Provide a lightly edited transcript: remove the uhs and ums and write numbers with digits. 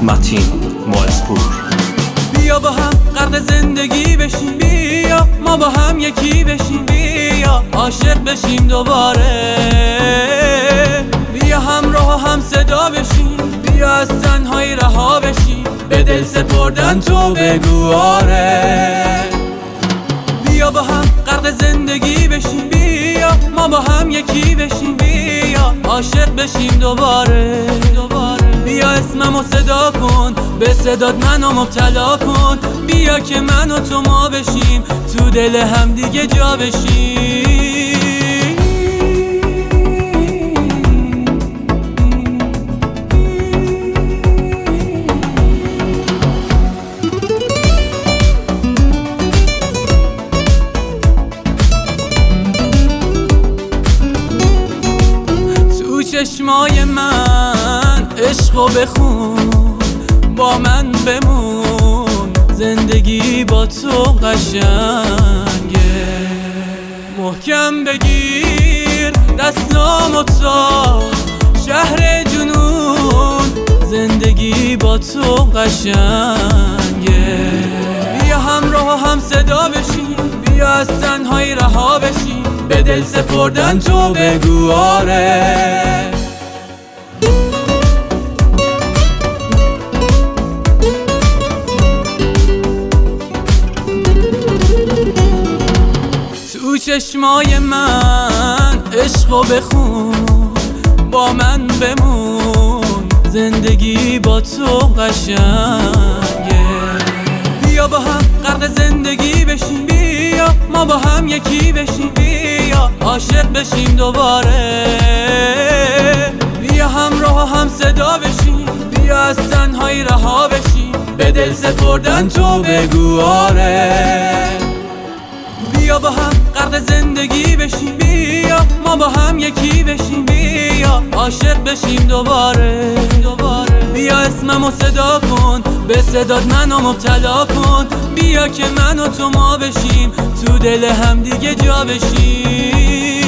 متین ماه‌پور. بیا با هم غرق زندگی بشیم، بیا ما با هم یکی بشیم، بیا عاشق بشیم دوباره، بیا همراه و هم صدا بشیم، بیا از تنهایی رها بشیم، به دل سپردن تو بگو آره. بیا با هم غرق زندگی بشیم، بیا ما با هم یکی بشیم، بیا عاشق بشیم دوباره، بیا اسممو صدا کن، به صدات منو مبتلا کن، بیا که من و تو ما بشیم، تو دل هم دیگه جا بشیم. تو چشمای من عشقو بخون، با من بمون، زندگی با تو قشنگه، محکم بگیر دستامو تا شهر جنون، زندگی با تو قشنگه، بیا همراه و هم صدا بشیم، بیا از تنهایی رها بشیم، به دل سپردن تو بگو آره. تو چشمای من عشقو بخون، با من بمون، زندگی با تو قشنگه، بیا با هم غرق زندگی بشیم، بیا ما با هم یکی بشیم، بیا عاشق بشیم دوباره، بیا همراه و هم صدا بشیم، بیا از تنهایی رها بشیم، به دل سپردن تو بگو آره. بیا با هم غرق زندگی بشیم، بیا ما با هم یکی بشیم، بیا عاشق بشیم دوباره، بیا اسممو صدا کن، به صدات منو مبتلا کن، بیا که من و تو ما بشیم، تو دل هم دیگه جا بشیم.